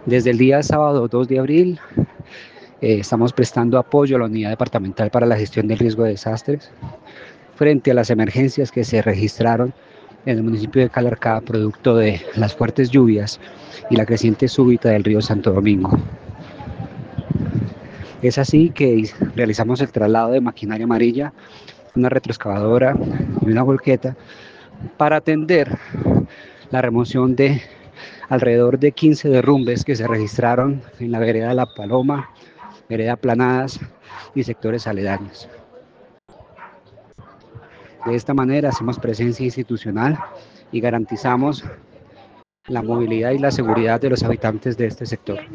Desde el día sábado 2 de abril estamos prestando apoyo a la Unidad Departamental para la Gestión del Riesgo de Desastres frente a las emergencias que se registraron en el municipio de Calarcá producto de las fuertes lluvias y la creciente súbita del río Santo Domingo. Es así que realizamos el traslado de maquinaria amarilla, una retroexcavadora y una volqueta para atender la remoción de alrededor de 15 derrumbes que se registraron en la vereda La Paloma, vereda Planadas y sectores aledaños. De esta manera hacemos presencia institucional y garantizamos la movilidad y la seguridad de los habitantes de este sector.